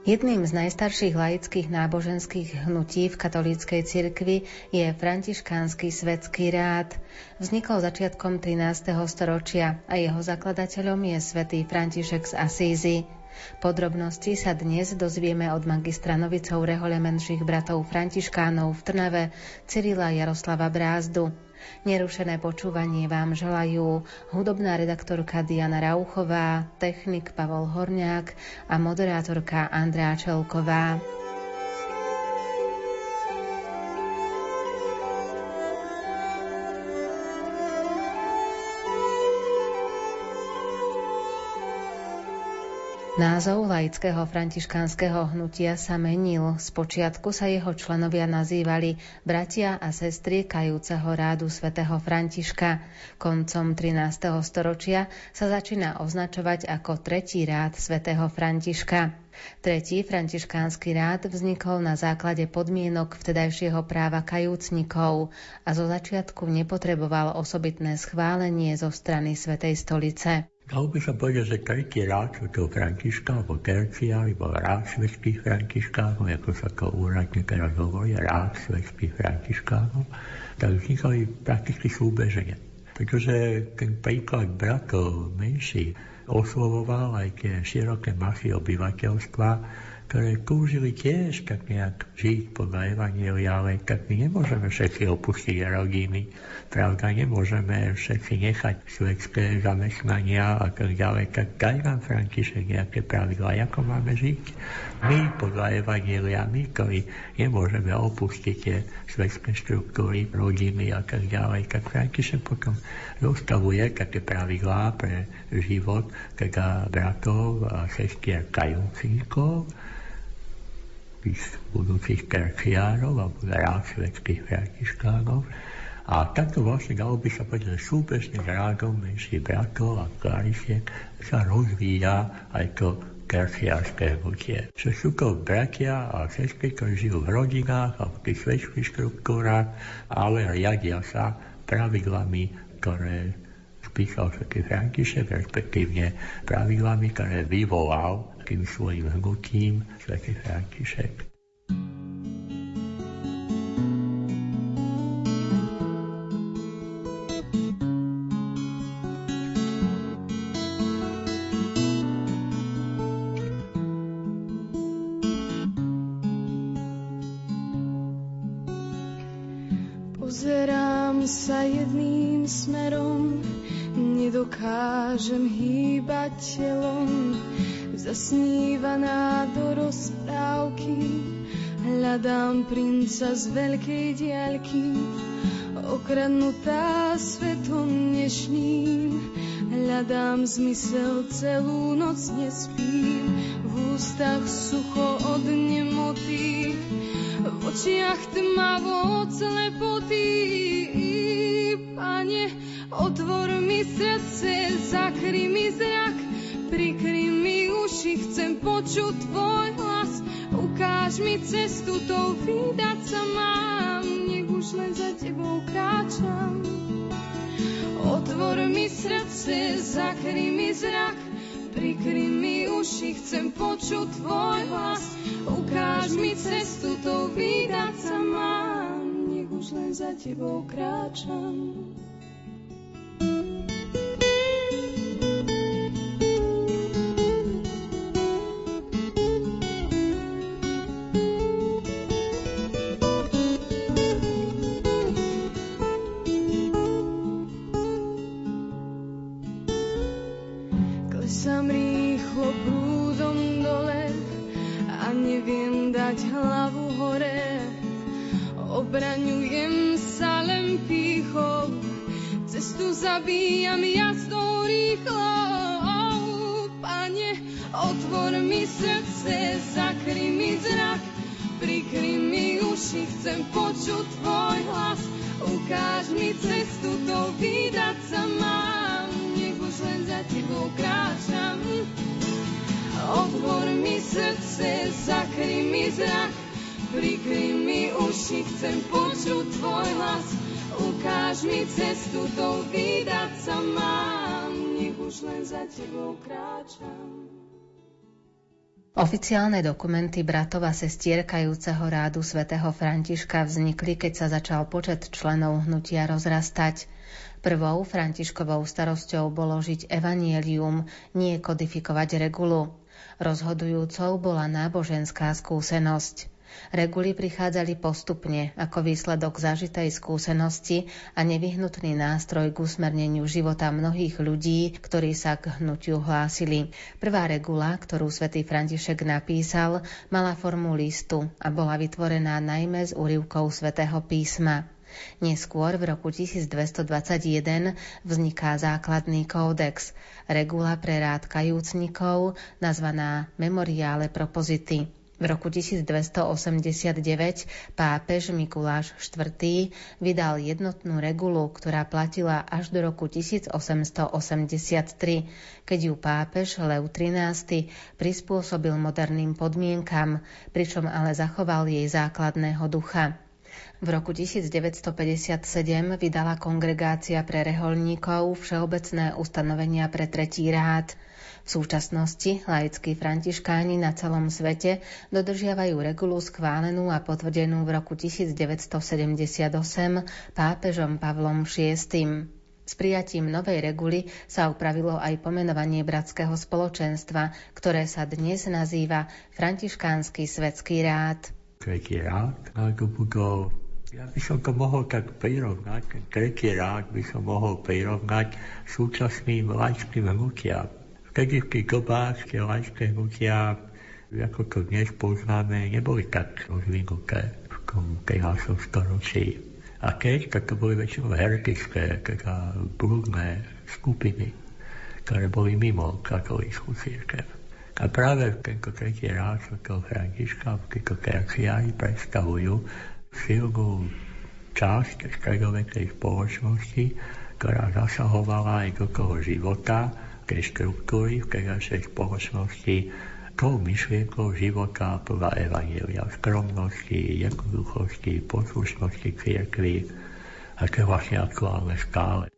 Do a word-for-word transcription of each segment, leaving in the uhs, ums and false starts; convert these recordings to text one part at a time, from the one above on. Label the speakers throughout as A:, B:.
A: Jedným z najstarších laických náboženských hnutí v katolíckej cirkvi je františkánsky svetský rád. Vznikol začiatkom trinásteho storočia a jeho zakladateľom je svätý František z Asízy. Podrobnosti sa dnes dozvieme od magistra Novicov rehole menších bratov františkánov v Trnave Cyrila Jaroslava Brázdu. Nerušené počúvanie vám želajú hudobná redaktorka Diana Rauchová, technik Pavol Horňák a moderátorka Andrea Čelková. Názov laického františkánskeho hnutia sa menil. Spočiatku sa jeho členovia nazývali bratia a sestry kajúceho rádu svätého Františka. Koncom trinásteho storočia sa začína označovať ako tretí rád svätého Františka. Tretí františkánsky rád vznikol na základe podmienok vtedajšieho práva kajúcnikov a zo začiatku nepotreboval osobitné schválenie zo strany Svätej stolice.
B: Dalo by sa povedať, že tretí rád svätého Františka, alebo tercia, alebo rád svätých františkánov, ako sa to úradne teraz hovorí, rád svätých františkánov, tak vznikali prakticky súbežne. Pretože ten príklad bratov menší oslovoval aj tie široké masy obyvateľstva, ktoré túžili tiež tak nejak žiť podľa evanjelia, ale tak my nemôžeme všetci opustiť rodiny, pravda, nemôžeme všetci nechať svetské zamestnania a tak ďalej, tak daj nám František nejaké pravidlá, ako máme žiť. My podľa evanjelia, my, ktorí nemôžeme opustiť tie svetské štruktúry, rodiny a tak ďalej, tak František potom zostavuje také pravidlá pre život teda bratov a sestier kajúcnikov, tých budúcich terciárov alebo rád svätých františkánov. A takto vlastne dalo by sa povedať, že súbežne s rádom menších bratov a klárišiek sa rozvíja aj to terciárske hnutie. Že sú to bratia a sestry, ktorí žijú v rodinách a v tých svetských štruktúrach, ale riadia sa pravidlami, ktoré spísal svätý František, respektívne pravidlami, ktoré vyvolal tým svojím hnutím svätý František.
C: Pozerám sa jedným smerom, nedokážem hýbať telom, zasnívaná do rozprávky, hľadám princa z veľkej diaľky, okradnutá svetom dnešným, hľadám zmysel, celú noc nespím, v ústach sucho od nemoty, v očiach tmavo od slepoty. Pane, otvor mi srdce, zakry mi zrak, prikry mi uši, chcem počuť tvoj hlas, ukáž mi cestu, tou vydať sa mám, nech už len za tebou kráčam. Otvor mi srdce, zakry mi zrak, prikry mi uši, chcem počuť tvoj hlas, ukáž mi cestu, tou vydať sa mám, nech už len za tebou kráčam. Klesám rýchlo prúdom dole a neviem dať hlavu hore. Obraňujem sa len pýchou, cestu zabíjam jazdou rýchlo. Pane, otvor mi srdce, zakry mi zrak, prikry mi uši, chcem počuť tvoj hlas, ukáž mi cestu, tou vydať sa mám, nech už len za tebou kráčam. Otvor mi srdce, zakry mi zrak, prikry mi uši, chcem počuť tvoj hlas, ukáž mi cestu, tou vydať sa mám, nech už len za tebou kráčam.
A: Oficiálne dokumenty bratov a sestier kajúceho rádu svätého Františka vznikli, keď sa začal počet členov hnutia rozrastať. Prvou Františkovou starosťou bolo žiť evanjelium, nie kodifikovať regulu. Rozhodujúcou bola náboženská skúsenosť. Reguly prichádzali postupne ako výsledok zažitej skúsenosti a nevyhnutný nástroj k usmerneniu života mnohých ľudí, ktorí sa k hnutiu hlásili. Prvá regula, ktorú svätý František napísal, mala formu listu a bola vytvorená najmä z úryvkov svätého písma. Neskôr v roku tisícdvestodvadsaťjeden vzniká základný kódex, regula pre rád kajúcnikov, nazvaná Memoriale Propositi. V roku tisícdvestoosemdesiatdeväť pápež Mikuláš štvrtý vydal jednotnú regulu, ktorá platila až do roku tisícosemstoosemdesiattri, keď ju pápež Lev trinásty prispôsobil moderným podmienkam, pričom ale zachoval jej základného ducha. V roku tisícdeväťstopäťdesiatsedem vydala Kongregácia pre rehoľníkov všeobecné ustanovenia pre tretí rád. V súčasnosti laickí františkáni na celom svete dodržiavajú regulu schválenú a potvrdenú v roku tisícdeväťstosedemdesiatosem pápežom Pavlom šiestym. S prijatím novej reguly sa upravilo aj pomenovanie bratského spoločenstva, ktoré sa dnes nazýva Františkánsky svätský rád.
B: Tretí rád, ako budol, ja by som to mohol tak prirovnať, ten tretí rád by som mohol prirovnať súčasným laickým hnutiam. Vtedy v tých dobách tie laické hnutia, ako to dnes poznáme, neboli tak rozvinuté v tom pätnástom storočí. A keď, tak to boli väčšinou heretické, teda blúdne skupiny, ktoré boli mimo katolícku cirkev. A práve tento tretí rád svätého Františka v týchto terciári predstavujú silnú časť stredovekej spoločnosti, ktorá zasahovala aj do toho života, tej štruktúry v terajšej spoločnosti, tou myšlienkou života podľa evanjelia skromnosti, jednoduchosti, poslušnosti cirkvi, a to je vlastne aktuálne stále.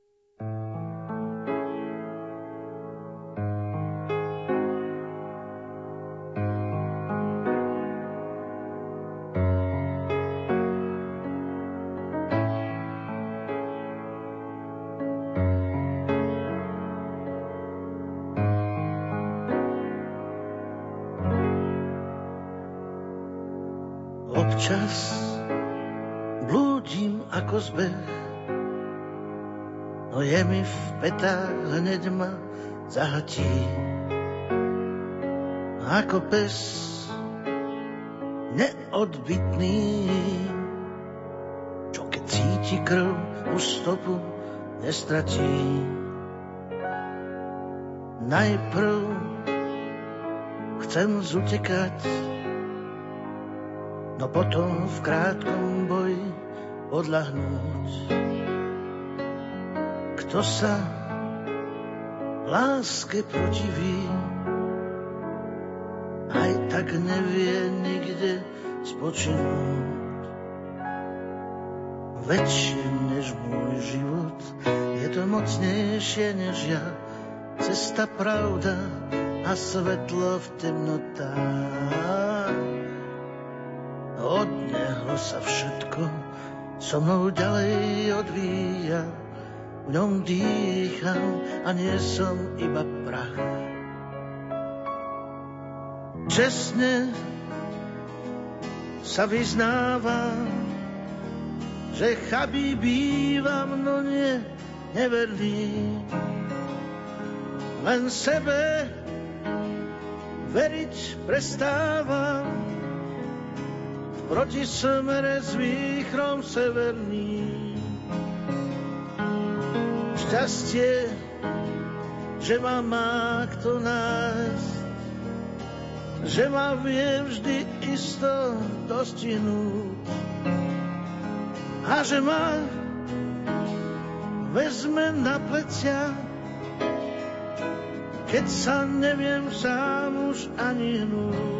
D: Občas blúdim ako zbeh, no je mi v petách hneď ma zahatí. Ako pes neodbitný, čo keď cíti krv, už stopu nestratí. Najprv chcem zutekať, no potom v krátkom boji podľahnúť. Kto sa láske protiví, aj tak nevie nikde spočinúť. Väčšie než môj život, je to mocnejšie než ja, cesta, pravda a svetlo v temnotách. Od neho sa všetko so mnou ďalej odvíja, v ňom dýcham a nie som iba prach. Čestne sa vyznávam, že chabý bývam, no nie neverný. Len sebe veriť prestávam, proti smere s výchrom severný. Šťastie, že ma má kto nájsť, že ma vie vždy isto dostihnúť a že ma vezme na plecia, keď sa neviem sám už ani hnúť.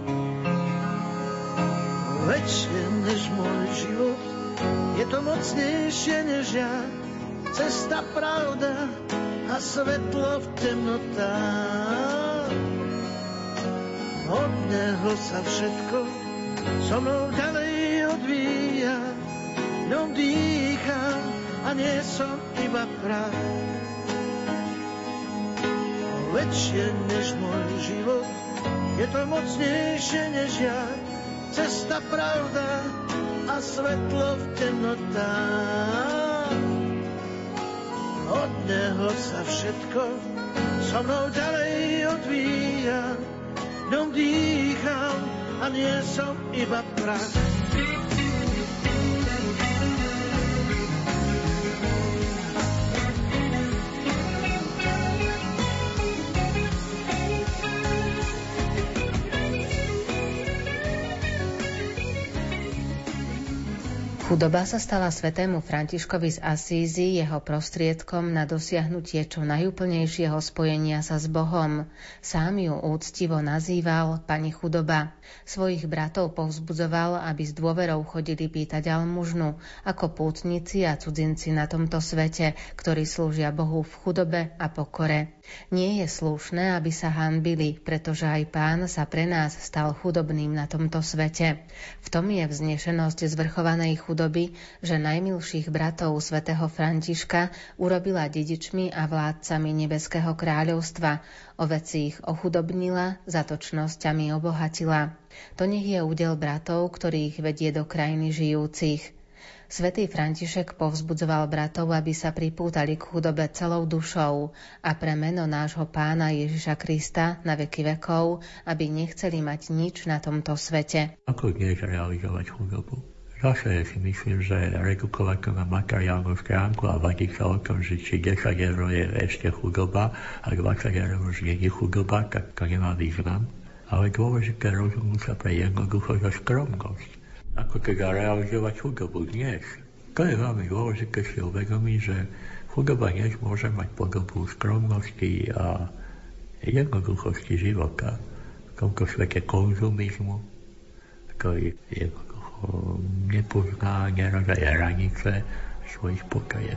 D: Väčšie než môj život, je to mocnejšie než ja, cesta, pravda a svetlo v temnotách. Od neho sa všetko so mnou ďalej odvíja. Ňom dýcham a nie som iba prach. Väčšie než môj život, je to mocnejšie než ja. Cesta, pravda a svetlo v temnotách. Od neho sa všetko so mnou ďalej odvíja. Ňom dýcham a nie som iba prach.
A: Chudoba sa stala svätému Františkovi z Asízy jeho prostriedkom na dosiahnutie čo najúplnejšieho spojenia sa s Bohom. Sám ju úctivo nazýval pani chudoba. Svojich bratov povzbudzoval, aby s dôverou chodili pýtať almužnu, ako pútnici a cudzinci na tomto svete, ktorí slúžia Bohu v chudobe a pokore. Nie je slušné, aby sa hanbili, pretože aj Pán sa pre nás stal chudobným na tomto svete. V tom je vznešenosť zvrchovanej chudoby, že najmilších bratov svätého Františka urobila dedičmi a vládcami nebeského kráľovstva. O veci ich ochudobnila, zatočnosťami obohatila. To nech je údel bratov, ktorých vedie do krajiny žijúcich. Svätý František povzbudzoval bratov, aby sa pripútali k chudobe celou dušou a pre meno nášho Pána Ježiša Krista na veky vekov, aby nechceli mať nič na tomto svete.
B: Ako dnes realizovať chudobu? Zase si myslím, že redukovať to na materiálnu stránku a vadiť sa o tom, že či desať eur je ešte chudoba a dvadsať eur už nie je chudoba, tak to nemá význam. Ale dôležité rozhodnúť sa pre jednoduchosť a skromnosť. Ako teda realizovať chudobu dnes? To je veľmi dôležité si uvedomiť, že chudoba dnes môže mať podobu skromnosti a jednoduchosti života. V tomto svete konzumizmu, ktorý jednoducho nepozná neraz aj hranice svojich potrieb.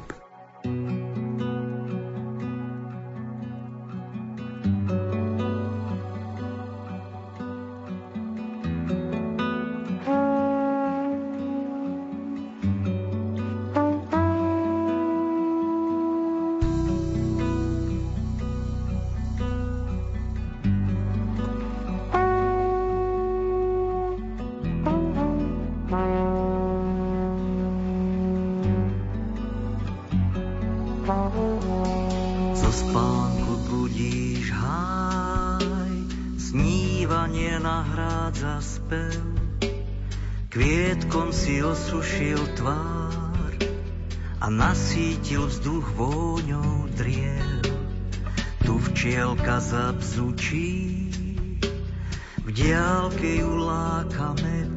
E: Osušil tvár a nasítil vzduch vôňou driev. Tu včielka zabzučí, v diaľke ju láka med.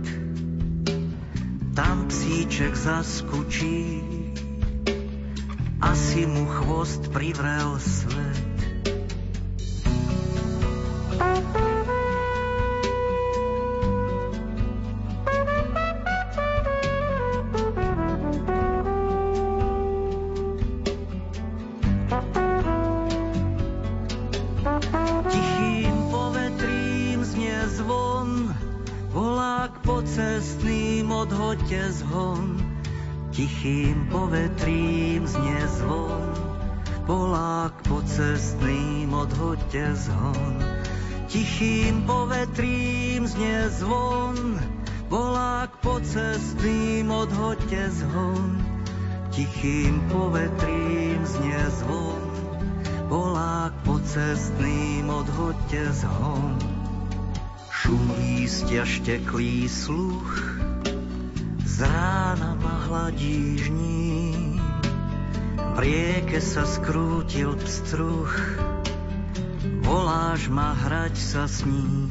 E: Tam psíček zaskučí, asi mu chvost privrel svet. Tichým povetrím znie zvon, Polák pocestným odhoďte zhon. Tichým povetrím znie zvon, Polák pocestným odhoďte zhon. Tichým povetrím znie zvon, Polák pocestným odhoďte zhon. Šum lístia šteklý sluch, z rána ma hladí žní, v rieke sa skrútil pstruh, voláš ma hrať sa s ním.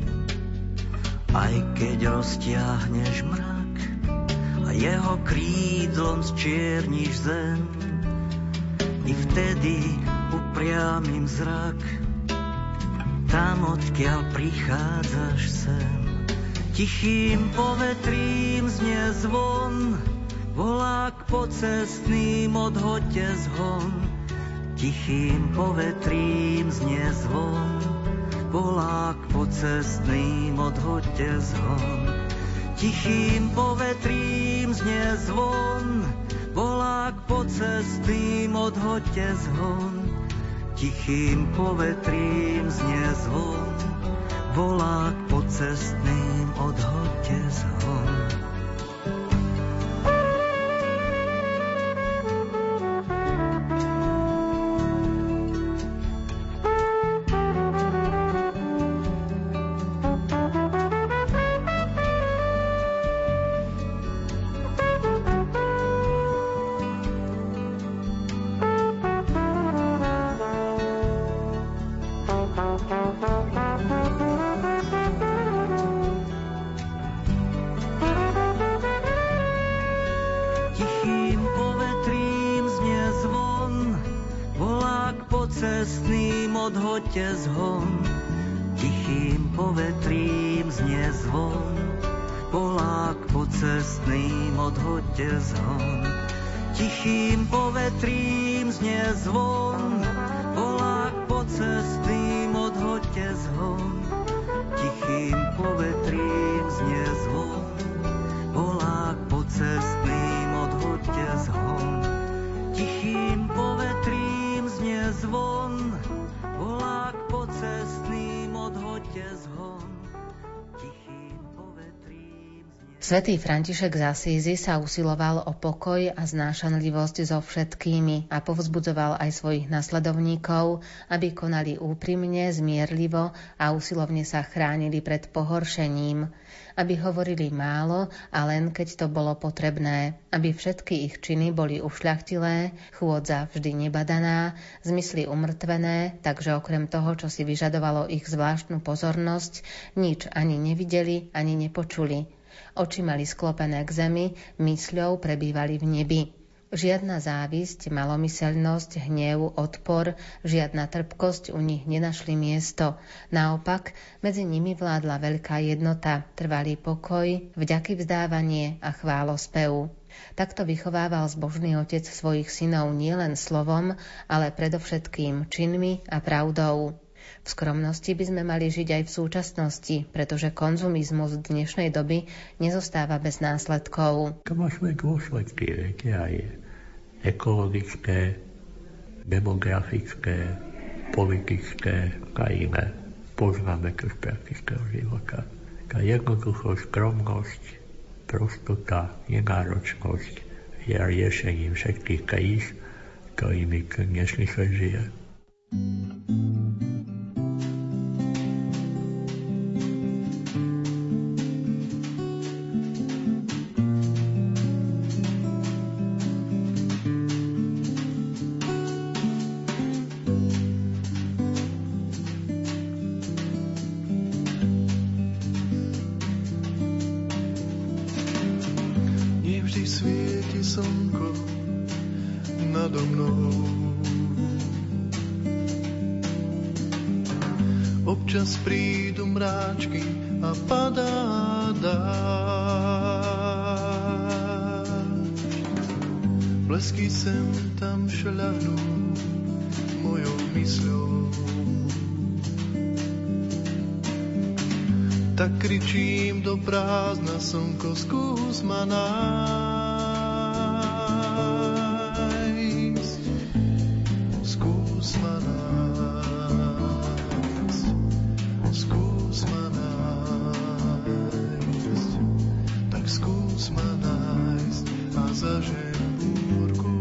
E: Aj keď roztiahneš mrak a jeho krídlom zčierniš zem, i vtedy upriamim zrak, tam odkiaľ prichádzaš sem. Tichým povetrím znie zvon, volák pocestným odhoďte zhon. Tichým povetrím znie zvon, volák pocestným, odhoďte zhon. Tichým povetrím znie zvon, volák pocestným, odhoďte zhon. Tichým povetrím znie zvon, volák pocestným, odhoďte zhon. Odhoďte zhon, tichým povetrím znie zvon, volák pocestným, odhoďte zhon. Tichým povetrím znie zvon, volák pocestným, odhoďte zhon. Tichým povetrím znie zvon, volák pocestným, odhoďte zhon. Tichým povetrím znie zvon, volák pocestným, odhoďte zhon. Tichým povetrím znie...
A: Svätý František z Asízy sa usiloval o pokoj a znášanlivosť so všetkými a povzbudzoval aj svojich nasledovníkov, aby konali úprimne, zmierlivo a usilovne sa chránili pred pohoršením, aby hovorili málo a len keď to bolo potrebné, aby všetky ich činy boli ušľachtilé, chôdza vždy nebadaná, zmysly umrtvené, takže okrem toho, čo si vyžadovalo ich zvláštnu pozornosť, nič ani nevideli, ani nepočuli. Oči mali sklopené k zemi, mysľou prebývali v nebi. Žiadna závisť, malomyseľnosť, hnev, odpor, žiadna trpkosť u nich nenašli miesto. Naopak, medzi nimi vládla veľká jednota, trvalý pokoj, vďaky vzdávanie a chválospev. Takto vychovával zbožný otec svojich synov nielen slovom, ale predovšetkým činmi a pravdou. V skromnosti by sme mali žiť aj v súčasnosti, pretože konzumizmus dnešnej doby nezostáva bez následkov.
B: To má svoje dôsledky, viete, aj ekologické, demografické, politické, aj iné. Poznáme to z praktického života. Tá jednoduchosť, skromnosť, prostota, nenáročnosť je riešením všetkých kríz, ktorými dnešný svet žije.
F: Občas prídu mráčky a padá dážď. Blesky sem tam šľahnú mojou mysľou. Tak kričím do prázdna, slnko, skús ma nájsť. Skús ma nájsť. Skús ma nájsť, tak skús ma nájsť a zažeň búrku.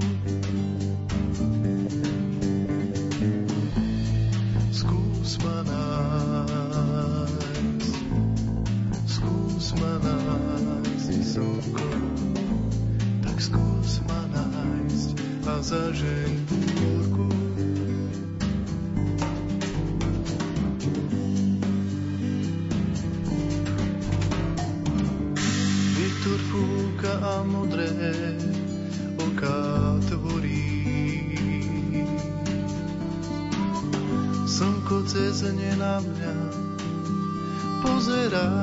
F: Skús ma nájsť, skús ma nájsť, slnko, tak skús ma nájsť a zažeň búrku. A modré oká tvorí. Slnko cez ne na mňa pozerá.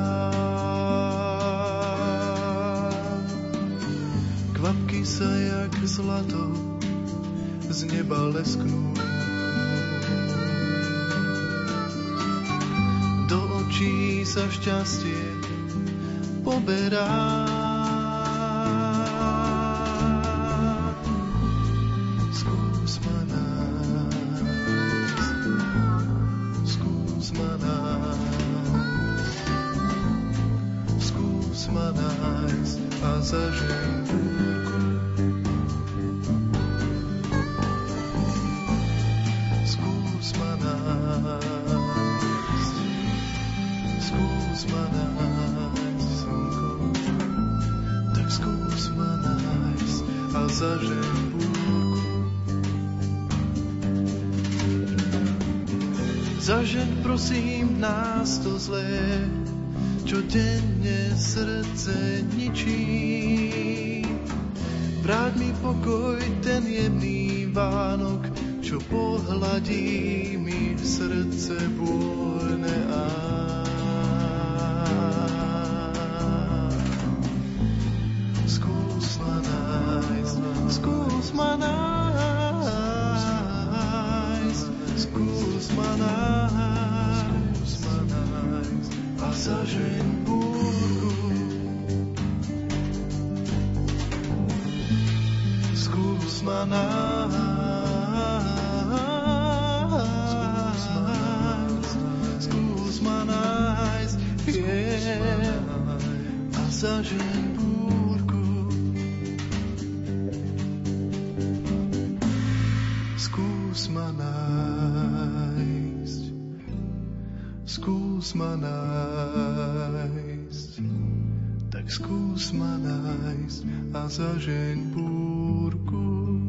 F: Kvapky sa jak zlato z neba lesknú. či sa šťastie poberá. Skús ma nájsť, skús ma nájsť, skús ma nájsť a zažij búrku. Skús ma nájsť, skús ma nájsť, slnko, tak skús ma nájsť a zažij búrku. Zažeň prosím nás to zlé, čo denne srdce ničí. Vráť mi pokoj, ten jemný Vánok, čo pohladí mi srdce bôľne. Á. Skús ma nájsť, skús ma nájsť, skús ma nájsť, skús ma nájsť a zažeň búrku. Skús ma nájsť, skús ma nájsť, yeah, a zažeň búrku. Skús ma nájsť, skús ma nájsť, tak skús ma nájsť a zažeň búrku.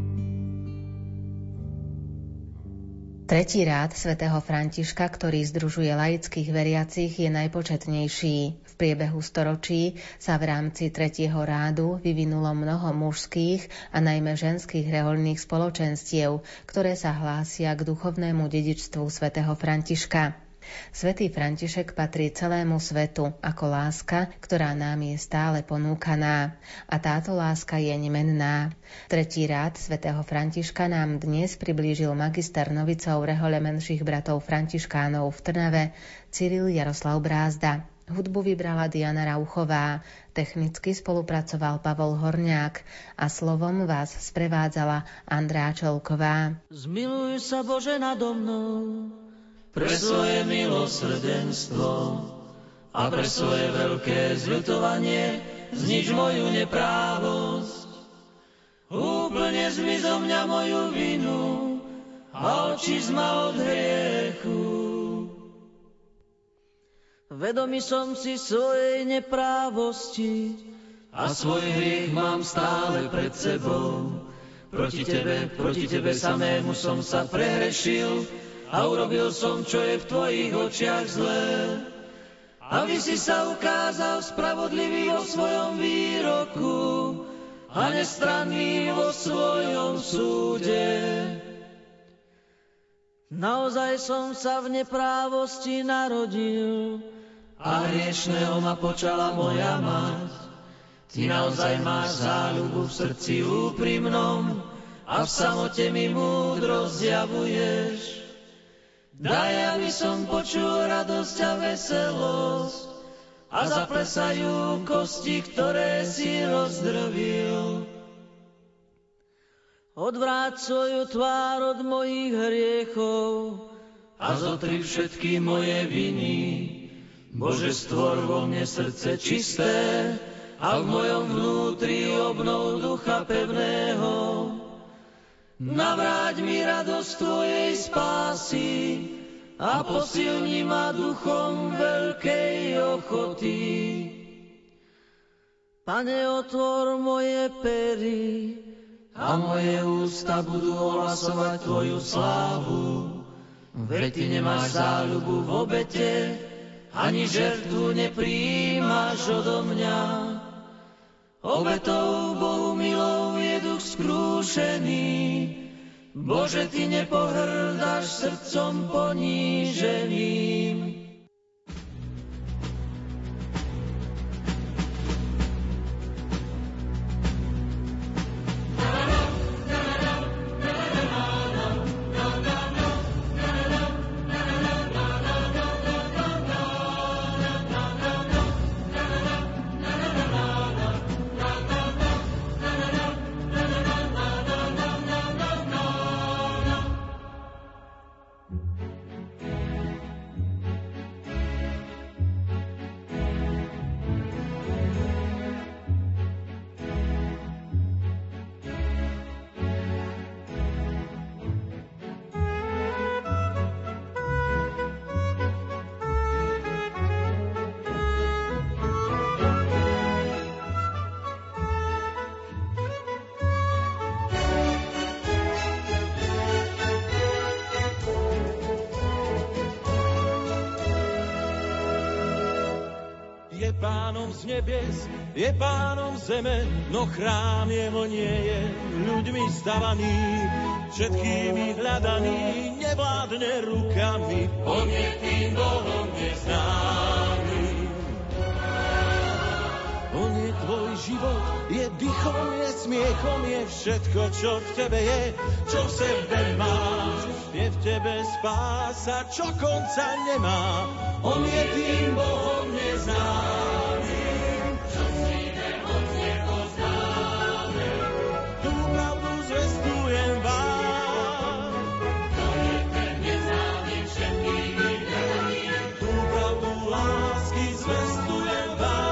A: Tretí rád svätého Františka, ktorý združuje laických veriacich, je najpočetnejší. V priebehu storočí sa v rámci tretieho rádu vyvinulo mnoho mužských a najmä ženských rehoľných spoločenstiev, ktoré sa hlásia k duchovnému dedičstvu svätého Františka. Svätý František patrí celému svetu ako láska, ktorá nám je stále ponúkaná. A táto láska je nemenná. Tretí rád svätého Františka nám dnes priblížil magister novicov rehole menších bratov Františkánov v Trnave Cyril Jaroslav Brázda. Hudbu vybrala Diana Rauchová, technicky spolupracoval Pavol Horňák a slovom vás sprevádzala Andrá Čelková.
G: Zmiluj sa Bože nado mnou, pre svoje milosrdenstvo a pre svoje veľké zľutovanie znič moju neprávosť. Úplne zmiz zo mňa moju vinu a očísť ma od hriechu. Vedomý som si svojej neprávosti a svoj hriech mám stále pred sebou. Proti tebe, proti tebe samému som sa prehrešil a urobil som, čo je v tvojich očiach zlé. Aby si sa ukázal spravodlivý vo svojom výroku a nestranný vo svojom súde. Naozaj som sa v neprávosti narodil a hriešného ma počala moja mať. Ty naozaj máš záľubu v srdci úprimnom a v samote mi múdro zjavuješ. Daj, aby som počul radosť a veselosť a zaplesajú kosti, ktoré si rozdrvil. Odvráť svoju tvár od mojich hriechov a zotri všetky moje viny. Bože, stvor vo mne srdce čisté a v mojom vnútri obnov ducha pevného. Navráť mi radosť tvojej spásy a posilni ma duchom veľkej ochoty. Pane, otvor moje pery a moje ústa budú ohlasovať tvoju slávu. Veď ty nemáš záľubu v obete, ani žertvu neprijímaš odo mňa. Obetou Bohu milou je duch skrúšený. Bože, ty nepohrdáš srdcom poníženým.
H: je pánom z nebies, je pánom zeme, no chrám jeho nie je ľuďmi stavaný, všetkými hľadaný, nevládne rukami, on je tým Bohom neznámy. On je tvoj život, je dychom, je smiechom, je všetko, čo v tebe je, čo v sebe máš. Je v tebe spása, čo konca nemá. On je tým Bohom neznámym, čo si nemoc nepoznáme. Tú pravdu zvestujem vám. To je ten neznámy všetkými hľadaný. Tú pravdu lásky zvestujem vám.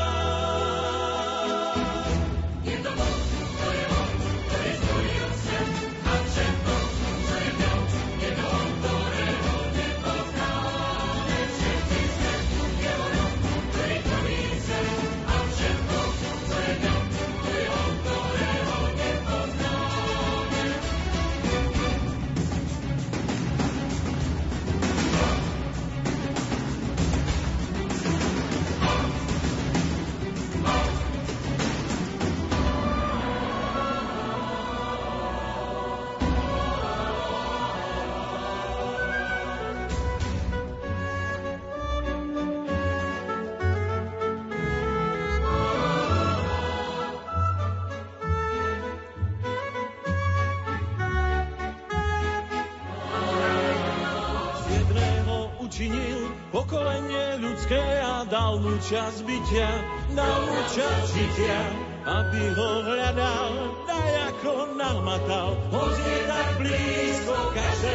H: Pokolenie ľudské a dal mu čas bytia, dal mu čas žitia, aby ho hľadal, daj ako nahmatal, hoď je tak blízko každé